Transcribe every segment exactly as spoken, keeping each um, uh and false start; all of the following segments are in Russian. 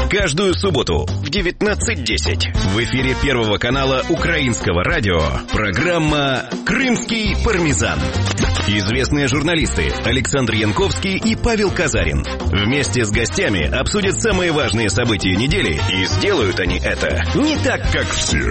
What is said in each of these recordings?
Каждую субботу в девятнадцать десять в эфире Первого канала Украинского радио программа «Крымский пармезан». Известные журналисты Александр Янковский и Павел Казарин вместе с гостями обсудят самые важные события недели, и сделают они это не так, как все.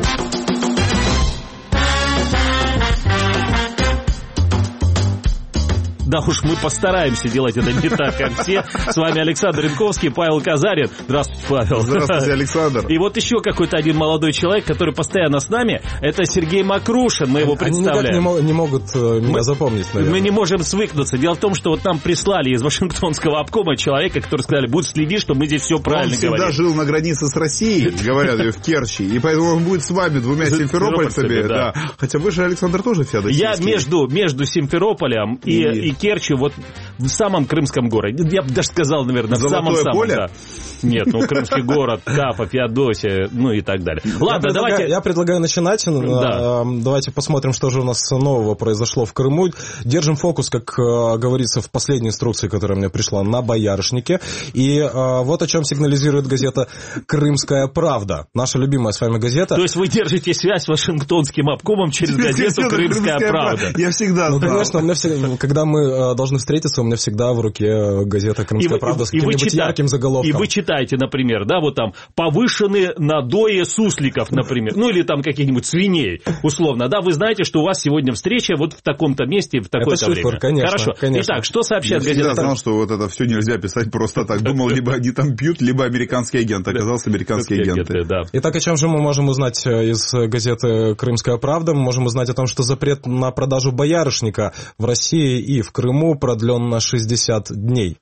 Да уж, мы постараемся делать это не так, как все. С вами Александр Янковский, Павел Казарин. Здравствуйте, Павел. Здравствуйте, Александр. И вот еще какой-то один молодой человек, который постоянно с нами. Это Сергей Макрушин, мы его представляем. Они никак не, не могут меня мы, запомнить, наверное. Мы не можем свыкнуться. Дело в том, что вот нам прислали из Вашингтонского обкома человека, который сказали, будет следить, что мы здесь все правильно говорим. Он всегда жил на границе с Россией, говорят, в Керчи, и поэтому он будет с вами, двумя симферопольцами. Да. Хотя вы же, Александр, тоже феодосийский. Я между, между Симферополем и, и... и Керчью, вот в самом крымском городе. Я бы даже сказал, наверное, в самом-самом. Поле? Да. Нет, ну, крымский город, Кафа, Феодосия, ну и так далее. Ладно, я давайте... Предлагаю, я предлагаю начинать. Да. Давайте посмотрим, что же у нас нового произошло в Крыму. Держим фокус, как говорится в последней инструкции, которая мне пришла, на боярышнике. И вот о чем сигнализирует газета «Крымская правда». Наша любимая с вами газета. То есть вы держите связь с Вашингтонским обкомом через газету «Крымская правда». Я всегда знал. Ну, конечно, у меня всегда, когда мы должны встретиться, у меня всегда в руке газета «Крымская правда» с каким-нибудь ярким заголовком. И вы читаете, например, да, вот там повышены надои сусликов, например, ну или там каких-нибудь свиней, условно, да, вы знаете, что у вас сегодня встреча вот в таком-то месте, в такое-то время. Шифр, конечно, Хорошо. Конечно. Итак, что сообщает газета? Я газета? всегда знал, что вот это все нельзя писать просто так. Думал, либо они там пьют, либо американский агент. Оказался американский агент. Да. Итак, о чем же мы можем узнать из газеты «Крымская правда»? Мы можем узнать о том, что запрет на продажу боярышника в России и в Крыму продлен на шестьдесят дней.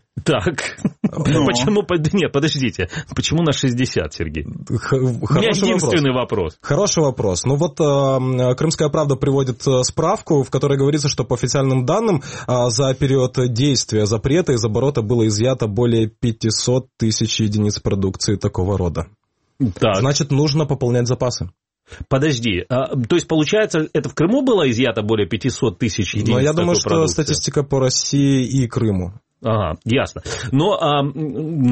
Так, ну, почему, нет, подождите, почему на шестьдесят, Сергей? Х- У меня единственный вопрос. вопрос. Хороший вопрос. Ну вот э, «Крымская правда» приводит справку, в которой говорится, что по официальным данным э, за период действия запрета из оборота было изъято более пятьсот тысяч единиц продукции такого рода. Так. Значит, нужно пополнять запасы. Подожди, а, то есть, получается, это в Крыму было изъято более пятьсот тысяч единиц? Но я думаю, что продукции? Статистика по России и Крыму. Ага, ясно. Но, а, ну,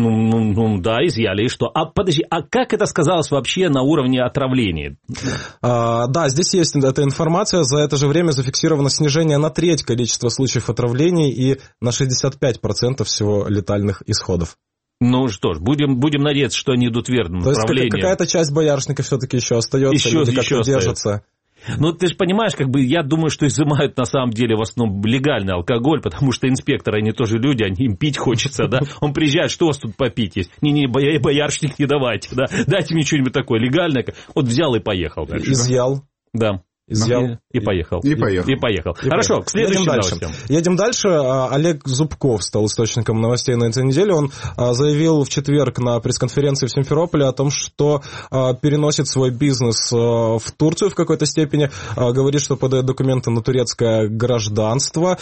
ну, да, изъяли, и что? А подожди, а как это сказалось вообще на уровне отравления? А, да, здесь есть эта информация. За это же время зафиксировано снижение на треть количества случаев отравлений и на шестьдесят пять процентов всего летальных исходов. Ну что ж, будем, будем надеяться, что они идут в верном То направлении. То есть какая-то часть боярышника все-таки еще остается, еще, люди еще как-то держатся. Ну, ты же понимаешь, как бы, я думаю, что изымают на самом деле в основном легальный алкоголь, потому что инспекторы, они тоже люди, они им пить хочется, да. Он приезжает, что у вас тут попить есть? Не-не, боярышник не давайте, да. Дайте мне что-нибудь такое легальное. Вот взял и поехал. Изъял. Да. Изъял. И, и поехал. И поехал. И поехал. И Хорошо, поехал. к следующим Едем дальше. новостям. Едем дальше. Олег Зубков стал источником новостей на этой неделе. Он заявил в четверг на пресс-конференции в Симферополе о том, что переносит свой бизнес в Турцию в какой-то степени. Говорит, что подает документы на турецкое гражданство.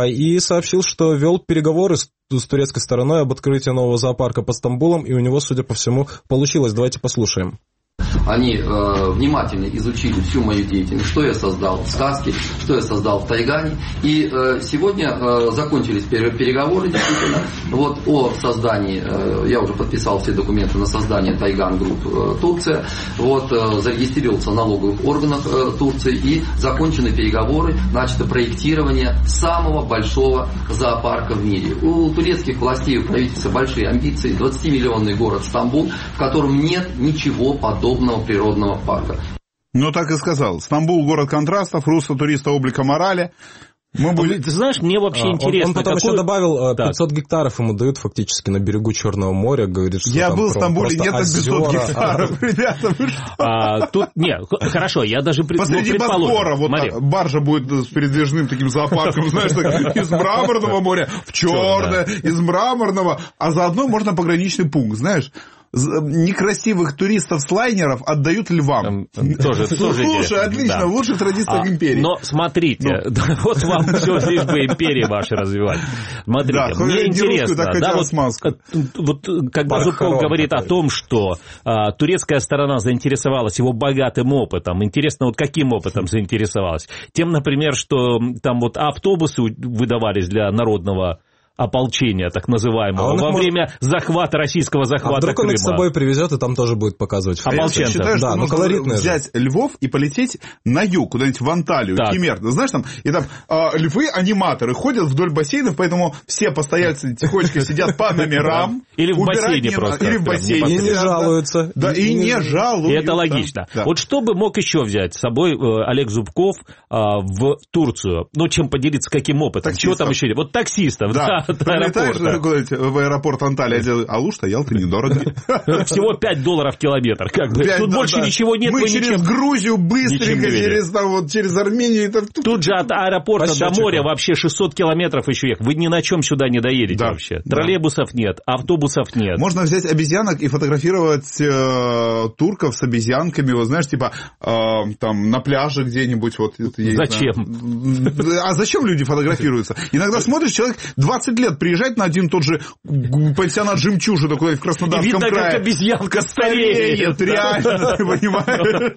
И сообщил, что вел переговоры с с турецкой стороной об открытии нового зоопарка под Стамбулом, и у него, судя по всему, получилось. Давайте послушаем. Они э, внимательно изучили всю мою деятельность, что я создал в Сказке, что я создал в Тайгане. И э, сегодня э, закончились переговоры действительно вот, о создании, э, я уже подписал все документы на создание Тайган Групп э, Турция, вот, э, зарегистрировался в налоговых органах э, Турции и закончены переговоры, начато проектирование самого большого зоопарка в мире. У турецких властей, у правительства большие амбиции, двадцатимиллионный город Стамбул, в котором нет ничего подобного природного парка. Ну, так и сказал. Стамбул – город контрастов, русло туриста, облика морали. Мы были... Ты знаешь, мне вообще а, интересно. Он, он потом какой... еще добавил, пятьсот так. гектаров ему дают фактически на берегу Черного моря. Говорит, что я там был в Стамбуле, нет пятьсот гектаров, ребята. А, тут, нет, хорошо, я даже пред... Посреди ну, Босфора, вот баржа будет с передвижным таким зоопарком, знаешь, так, из Мраморного моря в Черное, из Мраморного, а заодно можно пограничный пункт, знаешь. Некрасивых туристов с лайнеров отдают львам. Тоже, тоже Слушай, отлично, да. в лучших традициях а, империи. Но смотрите, ну. вот вам все лишь бы империи ваши развивать. Смотрите, да, мне интересно, русскую, да, вот, вот когда Зубков говорит о том, что а, турецкая сторона заинтересовалась его богатым опытом, интересно, вот каким опытом заинтересовалась? Тем, например, что там вот автобусы выдавались для народного ополчения, так называемого, а во может... время захвата, российского захвата а вдруг Крыма. он их с собой привезет и там тоже будет показывать. Ополченцев. Я считаю, да, что ну, нужно колоритные взять же. львов и полететь на юг, куда-нибудь в Анталию, Кемер. Знаешь, там, и там э, львы-аниматоры ходят вдоль бассейнов, поэтому все постояльцы тихонечко сидят по номерам. Или в бассейне просто. Или в бассейне. И не жалуются. Да, и не жалуются. И это логично. Да. Вот что бы мог еще взять с собой э, Олег Зубков э, в Турцию? Ну, чем поделиться, каким опытом? Таксистов. Чего там еще? Вот таксистов, да, Да, от аэропорта. в аэропорт Анталия, Алушта, Ялта, недорого. Всего пять долларов километр. Как бы. Тут больше ничего нет. Мы через Грузию быстренько, через, там, вот, через Армению. Там... Тут же от аэропорта По до моря вообще шестьсот километров еще ехать. Вы ни на чем сюда не доедете Да, вообще. да. Троллейбусов нет, автобусов нет. Можно взять обезьянок и фотографировать э, турков с обезьянками, вот знаешь, типа э, там на пляже где-нибудь. Вот, зачем? Знаю. А зачем люди фотографируются? Иногда смотришь, человек двадцать лет приезжает на один тот же пансионат «Жемчужина» куда-нибудь в Краснодарском видно, крае. как обезьянка стареет. Стареет, реально, ты понимаешь?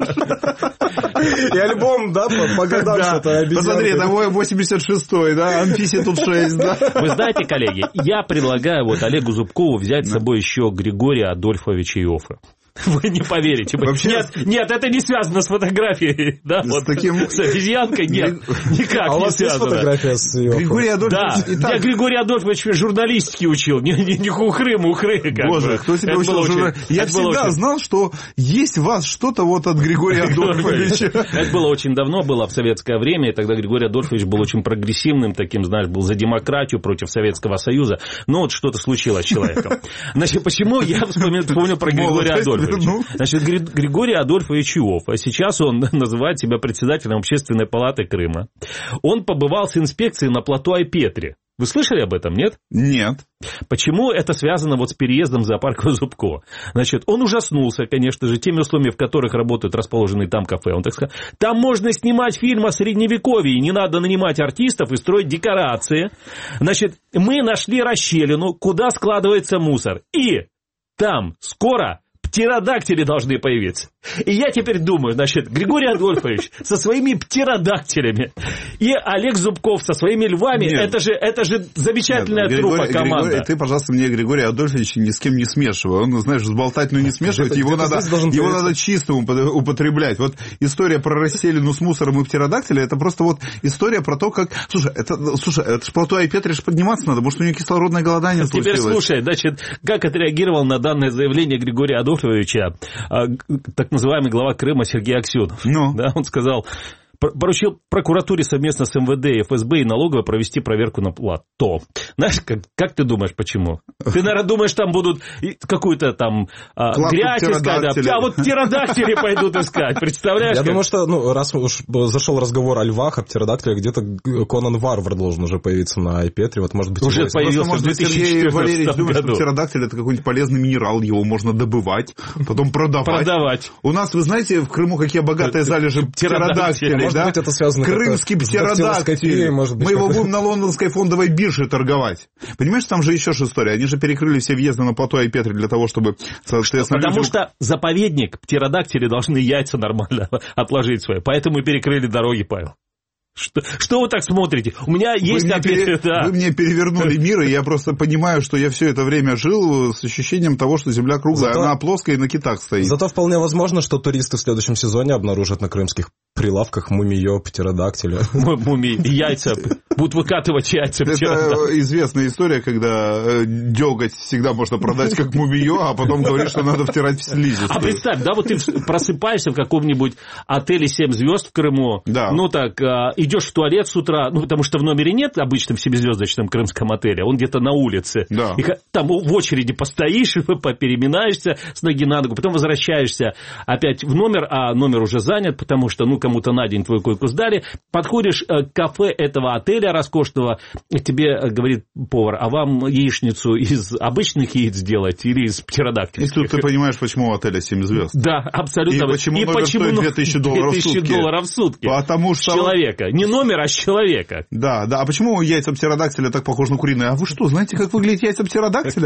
И альбом, да, по, по годам Да. что-то обезьянка. Посмотри, это восемьдесят шестой, да, Анфисе тут шесть, да. Вы знаете, коллеги, я предлагаю вот Олегу Зубкову взять с собой еще Григория Адольфовича Иоффе. Вы не поверите. Вообще... Нет, нет, это не связано с фотографией. Да, с, вот, таким... с обезьянкой нет, никак а не у вас связано. есть фотография с Иоффом? Григорий Адольфович... Да, Итак... я Григорий Адольфович журналистики учил, не, не, не хухры, мухры. Как Боже, бы. кто тебя Это учил? было очень- Журнал... Я это было всегда очень- знал, что есть в вас что-то вот от Григория Адольфовича. Это было очень давно, было в советское время, и тогда Григорий Адольфович был очень прогрессивным, таким, знаешь, был за демократию против Советского Союза. Но вот что-то случилось с человеком. Значит, почему я вспомнил, вспомнил про Григория Адольфовича? Значит, Григорий Адольфович Иофф, а сейчас он называет себя председателем Общественной палаты Крыма. Он побывал с инспекцией на плато Айпетри. Вы слышали об этом, нет? Нет. Почему это связано вот с переездом в зоопарк Зубко? Значит, он ужаснулся, конечно же, теми условиями, в которых работают расположенные там кафе. Он так сказал, там можно снимать фильм о Средневековье, не надо нанимать артистов и строить декорации. Значит, мы нашли расщелину, куда складывается мусор. И там скоро... птеродактили должны появиться. И я теперь думаю, значит, Григорий Адольфович со своими птеродактилями и Олег Зубков со своими львами, это же, это же замечательная Нет, труппа Григорий, команда. Григорий, ты, пожалуйста, мне Григория Адольфовича ни с кем не смешивай. Он, знаешь, сболтать, но не смешивать. Его, надо, его надо чисто употреблять. Вот история про расселину с мусором и птеродактиля, это просто вот история про то, как... Слушай, это, слушай, это ж плато Айпетри ж подниматься надо, может, у него кислородное голодание случилось. Теперь слушай, значит, как отреагировал на данное заявление Григория Адольфовича так называемый глава Крыма Сергей Аксенов. Ну. Да, он сказал... поручил прокуратуре совместно с эм вэ дэ, эф эс бэ и налоговой провести проверку на плато. Знаешь, как, как ты думаешь, почему? Ты, наверное, думаешь, там будут какую-то там а, грязь искать, да, а вот птеродактили пойдут искать, представляешь? Я как? думаю, что, ну, раз уж зашел разговор о львах, о птеродактилях, где-то Конан Варвар должен уже появиться на Айпетри, вот, может быть... Уже появился в две тысячи четырнадцатом году. Думаю, что птеродактиль — это какой-нибудь полезный минерал, его можно добывать, потом продавать. Продавать. У нас, вы знаете, в Крыму какие богатые залежи птеродактилей, может да? быть, это связано Крымский птеродактиль. Может быть, мы его будем на лондонской фондовой бирже торговать. Понимаешь, там же еще же история. Они же перекрыли все въезды на плато Айпетри для того, чтобы, соответственно... Потому люди... что заповедник, птеродактили должны яйца нормально отложить свои. Поэтому и перекрыли дороги, Павел. Что, что вы так смотрите? У меня есть вы ответ. Мне пере... да. Вы мне перевернули мир, и я просто понимаю, что я все это время жил с ощущением того, что Земля круглая, Зато... она плоская и на китах стоит. Зато вполне возможно, что туристы в следующем сезоне обнаружат на крымских прилавках мумиё, птеродактиля. Мумии, яйца, будут выкатывать яйца. Это известная история, когда дёготь всегда можно продать как мумиё, а потом говоришь, что надо втирать в слизистую. А представь, да, вот ты просыпаешься в каком-нибудь отеле семь звезд в Крыму, да. ну так, идешь в туалет с утра, ну потому что в номере нет обычном семизвездочном крымском отеле, он где-то на улице. Да. И там в очереди постоишь, попереминаешься с ноги на ногу, потом возвращаешься опять в номер, а номер уже занят, потому что, ну, кому-то на день твою койку сдали. Подходишь к кафе этого отеля роскошного, тебе говорит повар, а вам яичницу из обычных яиц сделать или из птеродактильских? И тут ты понимаешь, почему у отеля семь звезд. Да, абсолютно. И почему и номер почему стоит две тысячи долларов в сутки. долларов в сутки. Потому что... С человека. Не номер, а с человека. Да, да. А почему яйца птеродактиля так похожи на куриные? А вы что, знаете, как выглядят яйца птеродактиля? Что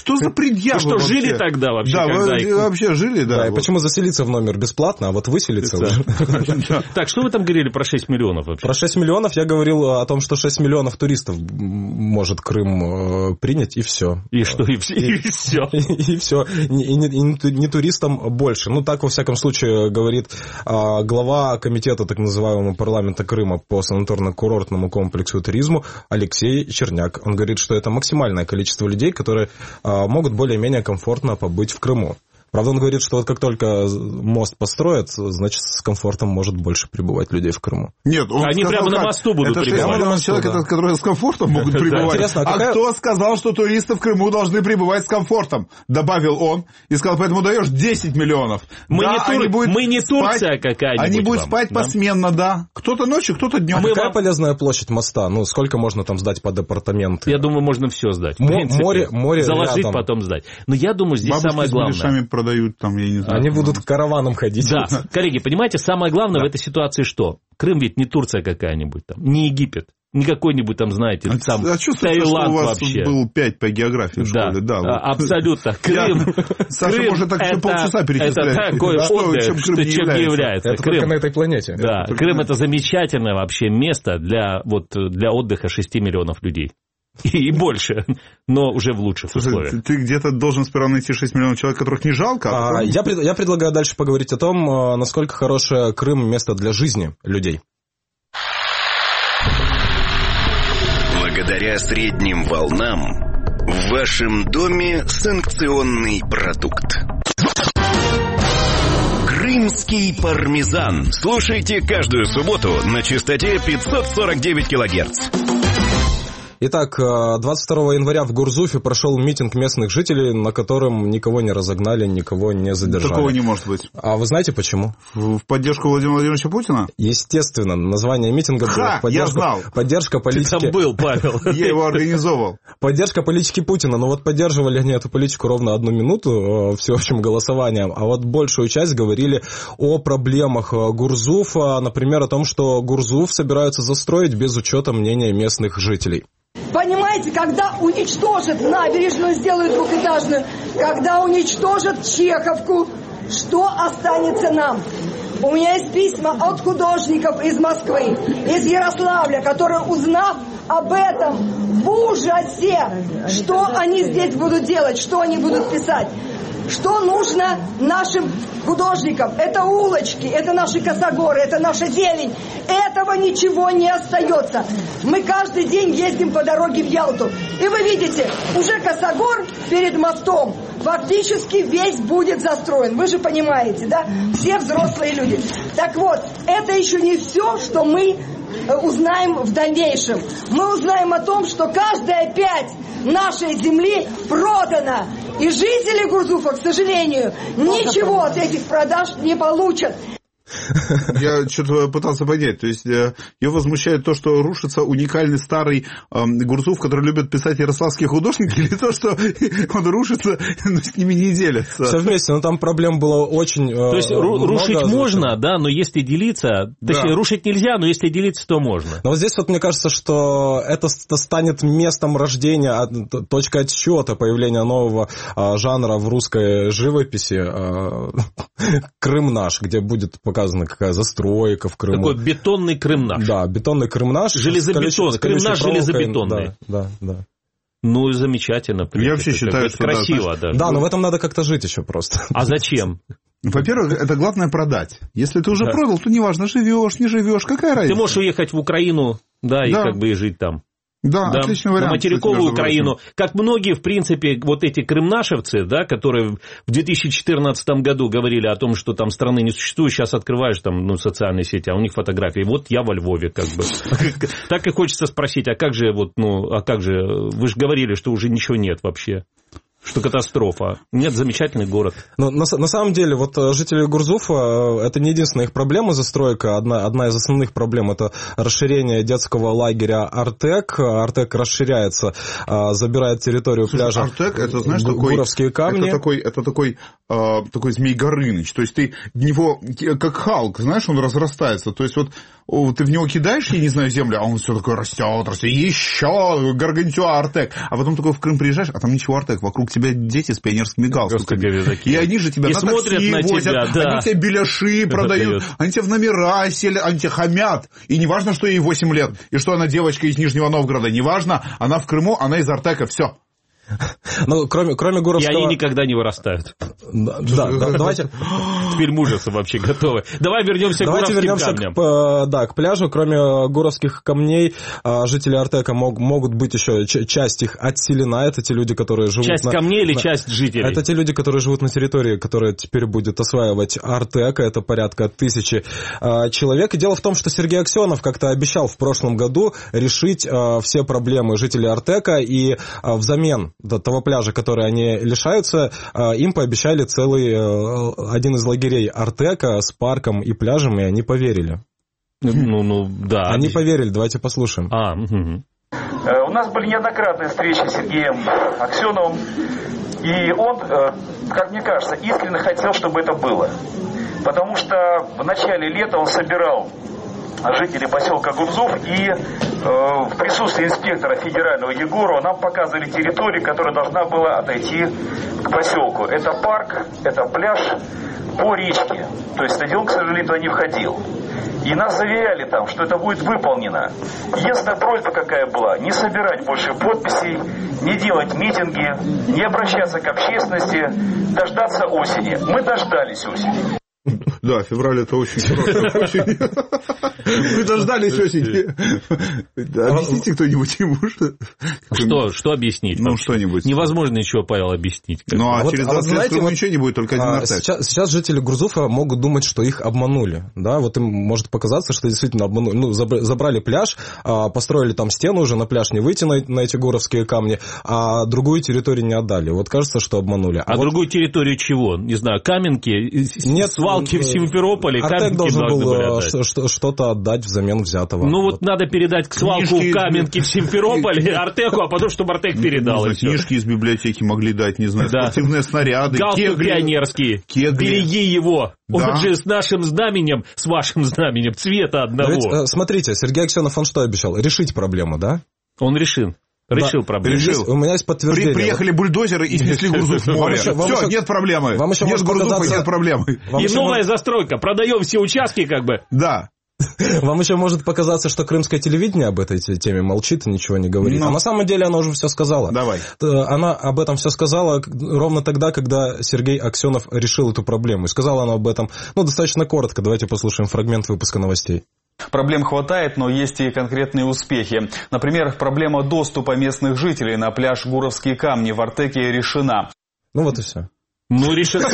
Что за предъявы? Что, вообще? жили тогда вообще? Да, вы их... вообще жили, да. Да, и вот. почему заселиться в номер бесплатно, а вот выселиться уже? Так, что вы там говорили про шесть миллионов вообще? Про шесть миллионов я говорил о том, что шесть миллионов туристов может Крым принять, и все. И что, и все? И все. И все. И не туристам больше. Ну, так, во всяком случае, говорит глава комитета так называемого парламента Крыма по санаторно-курортному комплексу и туризму Алексей Черняк. Он говорит, что это максимальное количество людей, которые могут более-менее комфортно побыть в Крыму. Правда, он говорит, что вот как только мост построят, значит, с комфортом может больше прибывать людей в Крыму. Нет, он Они сказал, прямо как? на мосту будут это прибывать. Это человек, да. Который с комфортом могут прибывать. Интересно, а, а какая... кто сказал, что туристы в Крыму должны прибывать с комфортом? Добавил он и сказал, поэтому даешь десять миллионов. Мы, да, не, тур... Мы не Турция какая-нибудь. Они будут вам, спать да? посменно, да. Кто-то ночью, кто-то днем. А Мы какая вам... полезная площадь моста? Ну, сколько можно там сдать под апартаменты? Я думаю, можно все сдать. Мо- море, море Заложить, рядом. Потом сдать. Но я думаю, здесь Бабушки самое главное. с малышами продают там, я не знаю. Они будут караваном ходить. Да, коллеги, понимаете, самое главное да. в этой ситуации что? Крым ведь не Турция какая-нибудь там, не Египет, не какой-нибудь там, знаете, а, там а Таиланд что у вас вообще. Был пять по географии в да, школе, да. А, абсолютно. Крым, Саша Крым может так еще это, полчаса перечислять. Это такой да, отдых, чем что, Крым не чем не является. является. Это Крым, только на этой планете. Да, это Крым это замечательное вообще место для, вот, для отдыха шести миллионов людей. И больше, но уже в лучших Слушай, условиях. Ты, ты где-то должен сперва найти шесть миллионов человек, которых не жалко. А а, я, пред, я предлагаю дальше поговорить о том, насколько хорошее Крым место для жизни людей. Благодаря средним волнам в вашем доме санкционный продукт. Крымский пармезан. Слушайте каждую субботу на частоте пятьсот сорок девять килогерц. Итак, двадцать второго января в Гурзуфе прошел митинг местных жителей, на котором никого не разогнали, никого не задержали. Такого не может быть. А вы знаете почему? В, в поддержку Владимира Владимировича Путина? Естественно, название митинга было Ха, поддержка, я знал. поддержка политики... Ты там был, Павел. Я его организовал. Поддержка политики Путина. Но вот поддерживали они эту политику ровно одну минуту всеобщим голосованием, а вот большую часть говорили о проблемах Гурзуфа, например, о том, что Гурзуф собираются застроить без учета мнения местных жителей. Понимаете, когда уничтожат набережную, сделают двухэтажную, когда уничтожат Чеховку, что останется нам? У меня есть письма от художников из Москвы, из Ярославля, которые, узнав об этом в ужасе, что они здесь будут делать, что они будут писать. Что нужно нашим художникам? Это улочки, это наши косогоры, это наша зелень. Этого ничего не остается. Мы каждый день ездим по дороге в Ялту. И вы видите, уже косогор перед мостом фактически весь будет застроен. Вы же понимаете, да? Все взрослые люди. Так вот, это еще не все, что мы узнаем в дальнейшем. Мы узнаем о том, что каждая пять нашей земли продана. И жители Гурзуфа, к сожалению, ничего от этих продаж не получат. Я что-то пытался понять. То есть ее возмущает то, что рушится уникальный старый э, Гурзуф, который любят писать ярославские художники, или то, что он рушится, но с ними не делятся. Все вместе, но там проблем было очень э, То есть много, рушить можно, да, но если делиться... Да. Точнее, рушить нельзя, но если делиться, то можно. Но вот здесь вот мне кажется, что это станет местом рождения, точкой отсчета появления нового э, жанра в русской живописи. Э, Крым наш, где будет показана какая застройка в Крыму. Такой бетонный Крым наш. Да, бетонный Крым наш. Железобетонный. Крым наш железобетонный. Да, да, да. Ну, замечательно. Я вообще это, считаю, это что красиво да, даже. Да, но в этом надо как-то жить еще просто. А зачем? Во-первых, это главное продать. Если ты уже Да. продал, то неважно, живешь, не живешь, какая разница? Ты можешь уехать в Украину, да, и Да. как бы и жить там. Да, Да, отличный вариант. на материковую кстати, между Украину. Как многие, в принципе, вот эти крымнашевцы, да, которые в две тысячи четырнадцатом году говорили о том, что там страны не существует, сейчас открываешь там, ну, социальные сети, а у них фотографии. Вот я во Львове, как бы. Так и хочется спросить, а как же, вот, ну, а как же, вы же говорили, что уже ничего нет вообще. Что катастрофа. Нет, замечательный город. Но на, на самом деле, вот жители Гурзуфа, это не единственная их проблема, застройка. Одна, одна из основных проблем – это расширение детского лагеря Артек. Артек расширяется, забирает территорию Слушай, пляжа. Артек, это, знаешь, такой, Гуровские камни. Это такой, это такой, э, такой Змей Горыныч. То есть ты в него, как Халк, знаешь, он разрастается. То есть вот ты в него кидаешь, я не знаю, землю, а он все такое растет, растет, еще Гаргантюа Артек. А потом такой в Крым приезжаешь, а там ничего Артек, вокруг тебя дети с пионерскими галстуками. И они же тебя и на смотрят такси на возят, тебя, да. они тебе беляши продают, они тебе в номера сели, они тебе хамят. И не важно, что ей восемь лет, и что она девочка из Нижнего Новгорода, не важно, она в Крыму, она из Артека, все. Ну, кроме, кроме Гуровского... И они никогда не вырастают. Да, да, да, давайте... Фильм ужаса вообще готовы. Давай вернемся давайте к Гуровским вернемся камням. К, да, к пляжу. Кроме Гуровских камней, жители Артека мог, могут быть еще... Часть их отселена. Это те люди, которые живут... Часть на, камней или на, часть жителей? Это те люди, которые живут на территории, которая теперь будет осваивать Артека. Это порядка тысячи человек. И дело в том, что Сергей Аксенов как-то обещал в прошлом году решить все проблемы жителей Артека. И взамен того пляжа, который они лишаются, им пообещали целый один из лагерей Артека с парком и пляжем, и они поверили. Ну, ну, да. Они поверили, давайте послушаем. А, угу. У нас были неоднократные встречи с Сергеем Аксеновым, и он, как мне кажется, искренне хотел, чтобы это было. Потому что в начале лета он собирал жителей поселка Гурзуф, и э, в присутствии инспектора федерального Егорова нам показывали территорию, которая должна была отойти к поселку. Это парк, это пляж по речке. То есть стадион, к сожалению, туда не входил. И нас заверяли там, что это будет выполнено. Единственная просьба какая была: не собирать больше подписей, не делать митинги, не обращаться к общественности, дождаться осени. Мы дождались осени. Да, февраль это очень хорошо. Вы дождались осени. Объясните кто-нибудь ему, что... Что, что объяснить? Ну, что-нибудь. Невозможно ничего, Павел, объяснить. Ну, а вот, через а вот, двадцать лет знаете, вот, ничего не будет, только один а, Артек. сейчас, сейчас жители Гурзуфа могут думать, что их обманули. Да? Вот им может показаться, что действительно обманули. Ну, забрали пляж, построили там стену, уже на пляж не выйти на, на эти гуровские камни, а другую территорию не отдали. Вот кажется, что обманули. А, а вот... другую территорию чего? Не знаю, Каменки, Нет, свалки в Симферополе, Артек должен был что, что-то отдать взамен взятого. Ну вот, вот надо передать к свалку книжки... в Каменке в Симферополе Артеку, а потом, чтобы Артек передал. Книжки из библиотеки могли дать, не знаю, спортивные снаряды. Галстук пионерский. Береги его. Он же с нашим знаменем, с вашим знаменем, цвета одного. Смотрите, Сергей Аксенов, он что обещал? Решить проблему, да? Он решил. Решил да, проблему. Решил. У меня есть подтверждение. При, приехали бульдозеры и снесли Гурзуф в море. Все, еще, нет проблемы. Вам еще нет Гурзуфа, показаться... нет проблемы. Вам и новая может... застройка. Продаем все участки как бы. Да. Вам еще может показаться, что крымское телевидение об этой теме молчит и ничего не говорит. Но... А на самом деле она уже все сказала. Давай. Она об этом все сказала ровно тогда, когда Сергей Аксенов решил эту проблему. И сказала она об этом, ну, достаточно коротко. Давайте послушаем фрагмент выпуска новостей. Проблем хватает, но есть и конкретные успехи. Например, проблема доступа местных жителей на пляж Гуровские камни в Артеке решена. Ну вот и все. Ну, решили,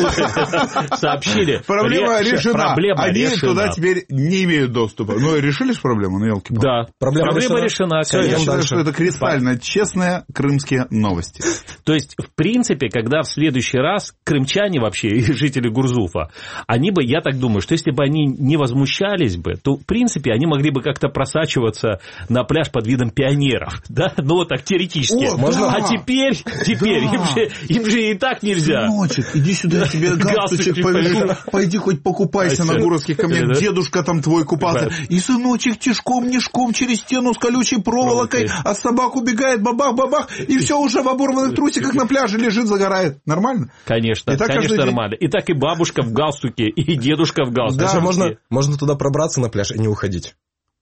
сообщили. Проблема Ре... решена. Проблема Они решена. туда теперь не имеют доступа. Ну, решили же проблему? Ну, елки-палки. Да. Проблема, Проблема решена. решена. Все, я считаю, что это кристально честные крымские новости. То есть, в принципе, когда в следующий раз крымчане вообще и жители Гурзуфа, они бы, я так думаю, что если бы они не возмущались бы, то, в принципе, они могли бы как-то просачиваться на пляж под видом пионеров. Да? Ну, вот так, теоретически. О, да. А теперь, теперь да. им, же, им же и так нельзя. Сыночек, иди сюда, я тебе галстучек повешу. Пойди хоть покупайся на Гуровских камнях. Дедушка там твой купался. И сыночек тишком-нишком через стену с колючей проволокой, а собак убегает, бабах-бабах, и все уже в оборванных трусиках на пляже лежит, загорает. Нормально? Конечно, конечно, нормально. И так и бабушка в галстуке, и дедушка в галстуке. Да, можно, можно туда пробраться на пляж и не уходить.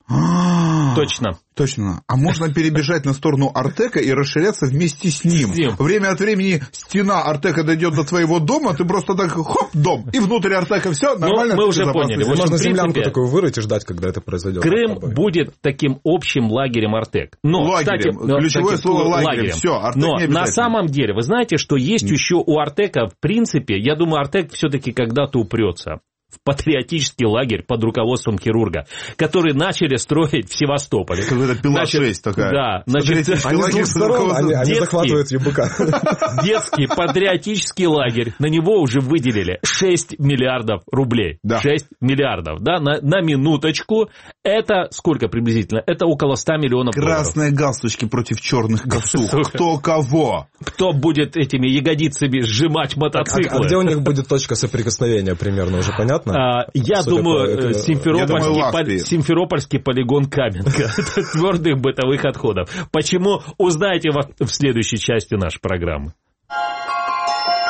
Точно. Точно. А можно перебежать на сторону Артека и расширяться вместе с ним. С ним. Время от времени стена Артека дойдет до твоего дома, ты просто так хоп, дом, и внутрь Артека все, нормально. Ну, мы уже поняли. Можно принципе, землянку такую вырыть и ждать, когда это произойдет. Крым будет таким общим лагерем Артек. Но, лагерем. Кстати, ключевое кстати, слово лагерем. лагерем. Все, Артек Но не на самом деле, вы знаете, что есть mm. еще у Артека, в принципе, я думаю, Артек все-таки когда-то упрется в патриотический лагерь под руководством хирурга, который начали строить в Севастополе. Какая-то пила шесть такая. Да, значит, они с двух сторон, они, они детский, захватывают ебука. Детский патриотический лагерь, на него уже выделили шесть миллиардов рублей. Да. шесть миллиардов, да, на, на минуточку. Это сколько приблизительно? Это около ста миллионов долларов. Красные галстучки против черных косух. Кто кого? Кто будет этими ягодицами сжимать мотоциклы? А, а где у них будет точка соприкосновения примерно, уже понятно? А, я, думаю, по... Симферопольский, я думаю, по... Симферопольский полигон Каменка твердых бытовых отходов. Почему? Узнаете в следующей части нашей программы.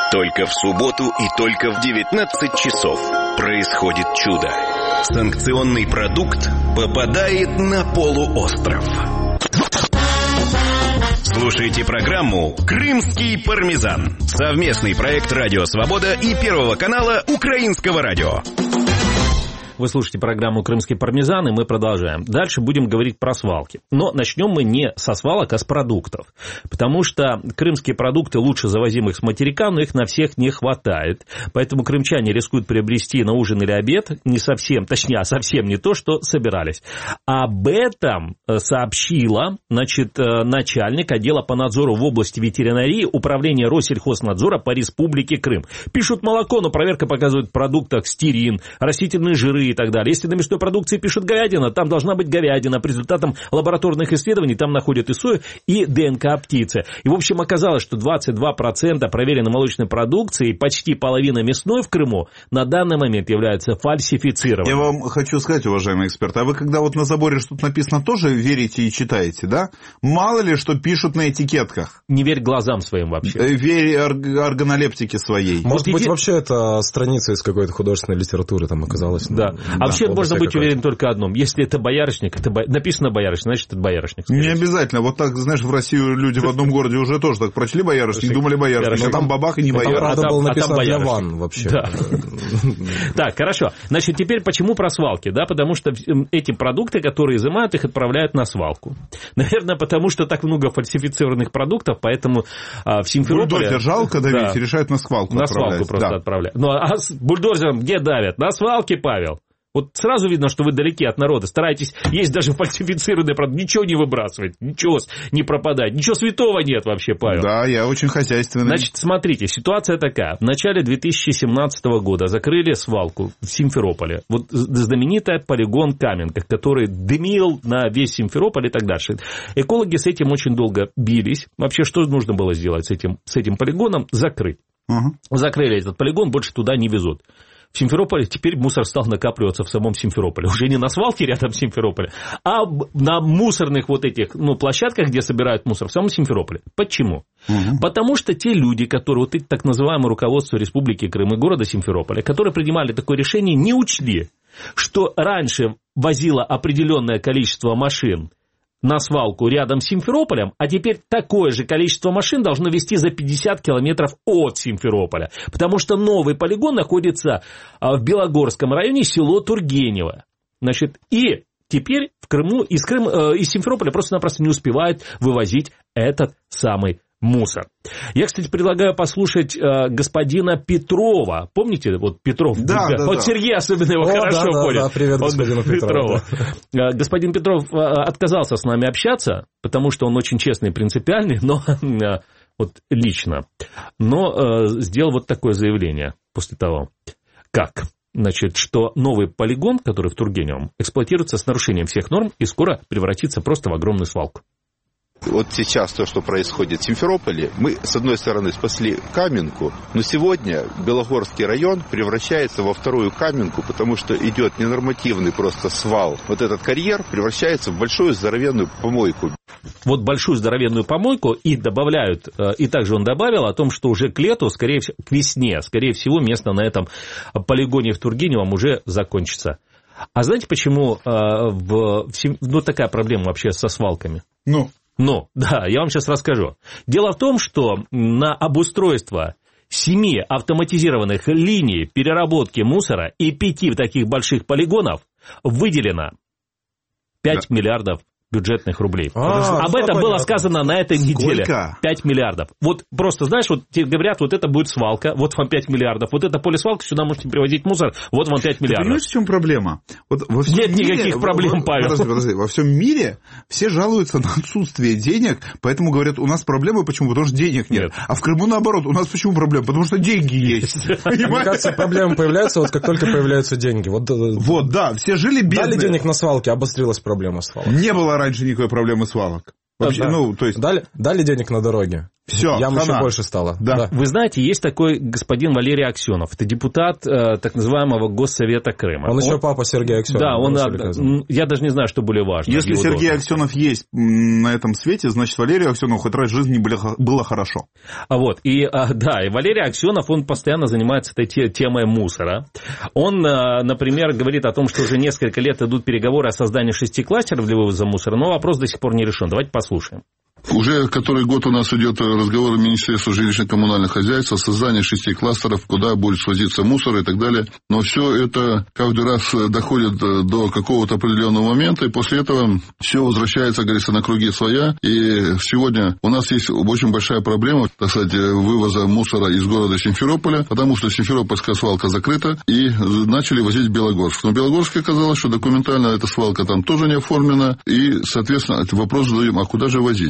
Только в субботу и только в девятнадцать часов происходит чудо. Санкционный продукт попадает на полуостров. Слушайте программу «Крымский пармезан». Совместный проект «Радио Свобода» и Первого канала Украинского радио. Вы слушаете программу «Крымский пармезан», и мы продолжаем. Дальше будем говорить про свалки. Но начнем мы не со свалок, а с продуктов. Потому что крымские продукты лучше завозимых с материка, но их на всех не хватает. Поэтому крымчане рискуют приобрести на ужин или обед не совсем, точнее, совсем не то, что собирались. Об этом сообщила, значит, начальник отдела по надзору в области ветеринарии Управления Россельхознадзора по Республике Крым. Пишут молоко, но проверка показывает в продуктах стирин, растительные жиры и так далее. Если на мясной продукции пишут говядина, там должна быть говядина. По результатам лабораторных исследований там находят и сою, и ДНК птицы. И, в общем, оказалось, что двадцать два процента проверенной молочной продукции и почти половина мясной в Крыму на данный момент являются фальсифицированными. Я вам хочу сказать, уважаемые эксперты, а вы когда вот на заборе что-то написано, тоже верите и читаете, да? Мало ли, что пишут на этикетках. Не верь глазам своим вообще. Верь органолептике своей. Может вот быть, иди... вообще это страница из какой-то художественной литературы там оказалась. Да. А вообще можно быть уверен только одном. Если это боярышник, это бо... написано боярышник, значит, это боярышник. Не обязательно. Вот так, знаешь, в Россию люди в одном городе уже тоже так прочли боярышник, думали боярышник, но там бабах и не боярышник. Правда, а там, было написано а там для ван вообще. Да. Так, хорошо. Значит, теперь почему про свалки? Да, потому что эти продукты, которые изымают, их отправляют на свалку. Наверное, потому что так много фальсифицированных продуктов, поэтому а, в Симферополе... Бульдозер жалко давить, да. Решают на свалку На свалку просто да. отправлять. Ну, а с бульдозером где давят? На свалке, Павел. Вот сразу видно, что вы далеки от народа. Старайтесь есть даже фальсифицированные продукты. Ничего не выбрасывать, ничего не пропадать. Ничего святого нет вообще, Павел. Да, я очень хозяйственный. Значит, смотрите, ситуация такая. В начале две тысячи семнадцатого года закрыли свалку в Симферополе. Вот знаменитый полигон Каменка, который дымил на весь Симферополь и так дальше. Экологи с этим очень долго бились. Вообще, что нужно было сделать с этим, с этим полигоном? Закрыть. Угу. Закрыли этот полигон, больше туда не везут. В Симферополе теперь мусор стал накапливаться в самом Симферополе. Уже не на свалке рядом с Симферополем, а на мусорных вот этих ну, площадках, где собирают мусор в самом Симферополе. Почему? Угу. Потому что те люди, которые, вот эти так называемое руководство Республики Крым и города Симферополя, которые принимали такое решение, не учли, что раньше возило определенное количество машин на свалку рядом с Симферополем, а теперь такое же количество машин должно везти за пятьдесят километров от Симферополя, потому что новый полигон находится в Белогорском районе, село Тургенево. Значит, и теперь в Крыму, из, Крым, из Симферополя просто-напросто не успевают вывозить этот самый мусор. Я, кстати, предлагаю послушать э, господина Петрова. Помните, вот Петров? Да, да, вот да. Сергей особенно его О, хорошо да, понял. Да, да, привет господину Петрову. Да. Господин Петров э, отказался с нами общаться, потому что он очень честный и принципиальный, но э, вот лично. Но э, сделал вот такое заявление после того, как... Значит, что новый полигон, который в Тургеневом, эксплуатируется с нарушением всех норм и скоро превратится просто в огромную свалку. Вот сейчас то, что происходит в Симферополе, мы, с одной стороны, спасли Каменку, но сегодня Белогорский район превращается во вторую Каменку, потому что идет ненормативный просто свал. Вот этот карьер превращается в большую здоровенную помойку. Вот большую здоровенную помойку и добавляют, и также он добавил о том, что уже к лету, скорее всего, к весне, скорее всего, место на этом полигоне в Тургеневом уже закончится. А знаете, почему э, в, в, ну, такая проблема вообще со свалками? Ну? Ну, да, я вам сейчас расскажу. Дело в том, что на обустройство семи автоматизированных линий переработки мусора и пяти таких больших полигонов выделено пять да. миллиардов бюджетных рублей. А, Об этом было сказано на этой неделе. Сколько? пять миллиардов. Вот просто, знаешь, вот тебе говорят, вот это будет свалка, вот вам пять миллиардов, вот это поле свалка, сюда можете привозить мусор, вот вам пять миллиардов. Ты понимаешь, в чем проблема? Вот во всем Нет мире, никаких проблем, Павел. Подожди, подожди. Во всем мире все жалуются на отсутствие денег, поэтому говорят, у нас проблемы, почему? Потому что денег нет. нет. А в Крыму наоборот, у нас почему проблема? Потому что деньги есть. Мне кажется, проблемы появляются, вот как только появляются деньги. Вот, да, все жили бедные. Дали денег на свалки, обострилась проблема свалок. Не было раньше никакой проблемы свалок. Вообще, да. ну, то есть... дали, дали денег на дороги. Все, ям хана. еще больше стало. Да. Да. Вы знаете, есть такой господин Валерий Аксенов. Это депутат э, так называемого Госсовета Крыма. Он, он еще он, папа Сергея Аксенова. Да, он, а, я даже не знаю, что более важно. Если Сергей Аксенов есть на этом свете, значит, Валерию Аксенову хоть раз в жизни было хорошо. А вот, и, а, да, и Валерий Аксенов, он постоянно занимается этой темой мусора. Он, например, говорит о том, что уже несколько лет идут переговоры о создании шести кластеров для вывоза мусора, но вопрос до сих пор не решен. Давайте послушаем. Уже который год у нас идет разговор в Министерстве жилищно-коммунального хозяйства о создании шести кластеров, куда будет свозиться мусор и так далее. Но все это каждый раз доходит до какого-то определенного момента, и после этого все возвращается, говорится, на круги своя. И сегодня у нас есть очень большая проблема, так сказать, вывоза мусора из города Симферополя, потому что Симферопольская свалка закрыта, и начали возить в Белогорск. Но в Белогорске оказалось, что документально эта свалка там тоже не оформлена, и, соответственно, вопрос задаем, а куда же возить?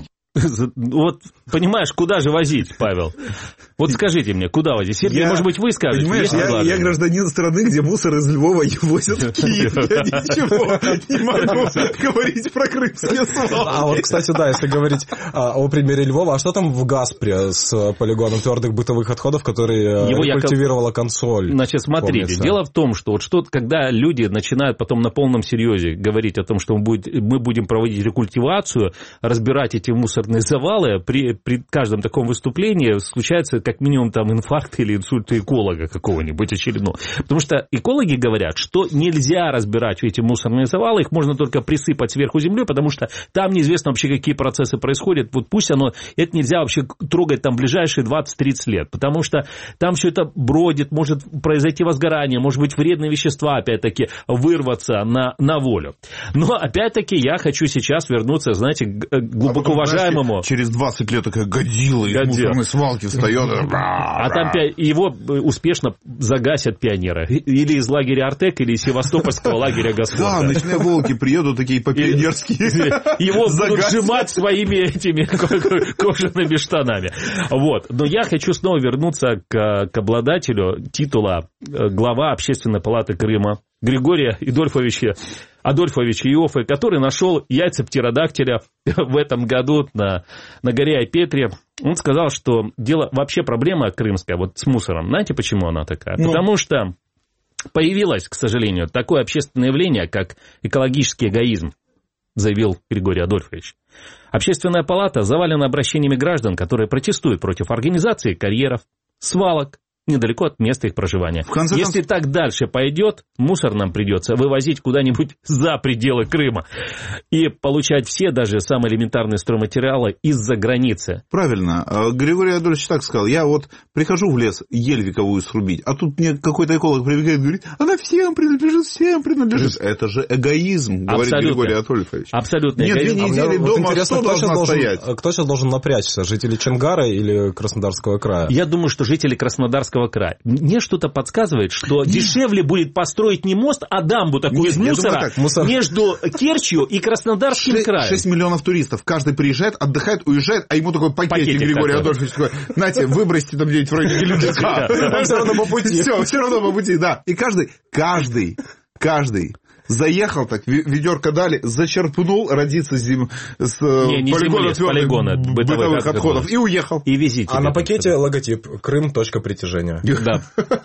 Вот, понимаешь, куда же возить, Павел? Вот скажите мне, куда возить? Сергей, я, может быть, вы скажете? Понимаешь, я, я гражданин страны, где мусор из Львова возят в Киев. Я ничего не могу говорить про крымские свалки. А вот, кстати, да, если говорить о примере Львова, а что там в Гаспре с полигоном твердых бытовых отходов, который Его культивировала консоль? Значит, смотрите, помнится. Дело в том, что вот что, когда люди начинают потом на полном серьезе говорить о том, что мы, будет, мы будем проводить рекультивацию, разбирать эти мусорные завалы, при, при каждом таком выступлении случается как минимум там инфаркт или инсульт эколога какого-нибудь очередного. Потому что экологи говорят, что нельзя разбирать эти мусорные завалы, их можно только присыпать сверху землей, потому что там неизвестно вообще, какие процессы происходят. Вот пусть оно, это нельзя вообще трогать там ближайшие двадцать-тридцать лет, потому что там все это бродит, может произойти возгорание, может быть вредные вещества, опять-таки, вырваться на, на волю. Но, опять-таки, я хочу сейчас вернуться, знаете, к глубоко уважаемому... Знаешь, через двадцать лет такая годзилла из мусорной свалки встает. А там его успешно загасят пионеры. Или из лагеря Артек, или из севастопольского лагеря Господ. Да, ночные волки приедут такие по-пионерские. Его будут сжимать своими этими кожаными штанами. Вот. Но я хочу снова вернуться к, к обладателю титула глава Общественной палаты Крыма Григория Идольфовича Адольфовича Иоффе, который нашел яйца птеродактиля в этом году на, на горе Айпетре. Он сказал, что дело, вообще проблема крымская вот с мусором. Знаете, почему она такая? Ну. Потому что появилось, к сожалению, такое общественное явление, как экологический эгоизм, заявил Григорий Адольфович. Общественная палата завалена обращениями граждан, которые протестуют против организации карьеров, свалок, недалеко от места их проживания. Если концов... так дальше пойдет, мусор нам придется вывозить куда-нибудь за пределы Крыма и получать все, даже самые элементарные стройматериалы из-за границы. Правильно. Григорий Адольфович так сказал. Я вот прихожу в лес ель вековую срубить, а тут мне какой-то эколог прибегает и говорит, она всем принадлежит, всем принадлежит. Это же эгоизм, говорит Абсолютно. Григорий Адольфович. Абсолютно Нет, эгоизм. две недели а дома, вот кто должен стоять? Кто сейчас должен напрячься, жители Чонгара или Краснодарского края? Я думаю, что жители Краснодарского края. Мне что-то подсказывает, что Нет. дешевле будет построить не мост, а дамбу такую Нет, из мусора думаю, так, мусор... между Керчью и Краснодарским шесть, краем. шесть миллионов туристов. Каждый приезжает, отдыхает, уезжает, а ему такой пакетик Григорий Адольфович такой, знаете, выбросьте там где-нибудь в районе Геленджика. Все равно по пути. Все, все равно по пути, да. И каждый, каждый, каждый заехал так, ведерко дали, зачерпнул родиться зим, с не, не полигона, земли, полигона бытовых, бытовых отходов было. И уехал. И везите. А на пакете логотип «Крым. Точка притяжения». Да.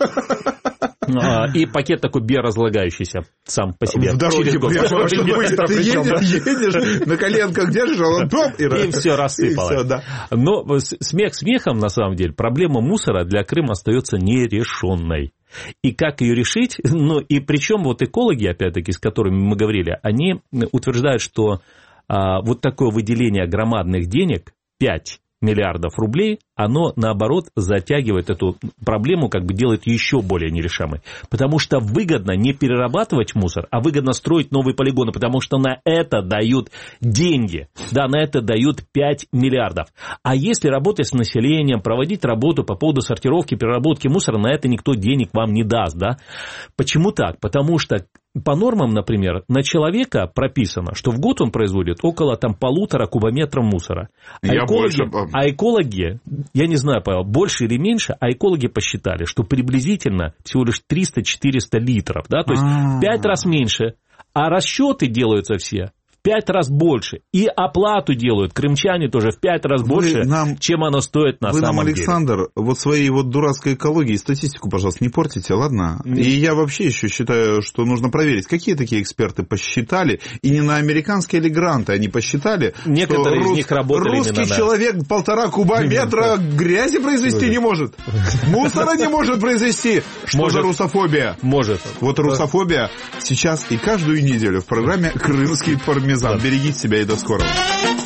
И пакет такой биоразлагающийся сам по себе. В дороге быстро. Ты едешь, на коленках держишь, а он топ, и И все рассыпалось. Но смех смехом, на самом деле, проблема мусора для Крыма остается нерешенной. И как ее решить? Ну, и причем вот экологи, опять-таки, с которыми мы говорили, они утверждают, что а, вот такое выделение громадных денег, пять миллиардов рублей, оно, наоборот, затягивает эту проблему, как бы делает еще более нерешаемой. Потому что выгодно не перерабатывать мусор, а выгодно строить новые полигоны, потому что на это дают деньги. Да, на это дают пять миллиардов. А если работать с населением, проводить работу по поводу сортировки, переработки мусора, на это никто денег вам не даст, да? Почему так? Потому что по нормам, например, на человека прописано, что в год он производит около там, полутора кубометров мусора. А экологи, а экологи, я не знаю, Павел, больше или меньше, а экологи посчитали, что приблизительно всего лишь триста-четыреста литров, да, то есть в пять раз меньше. А расчеты делаются все пять раз больше. И оплату делают крымчане тоже в пять раз больше, нам, чем оно стоит на самом нам, деле. Александр, вот своей вот дурацкой экологией статистику, пожалуйста, не портите, ладно? Mm. И я вообще еще считаю, что нужно проверить, какие такие эксперты посчитали, и не на американские или гранты они посчитали, некоторые что из рус, них работали русский именно, человек да. полтора кубометра грязи произвести не может, мусора не может произвести. Что может. за русофобия? Может. Вот русофобия сейчас и каждую неделю в программе «Крымский пармезан». Берегите себя и до скорого.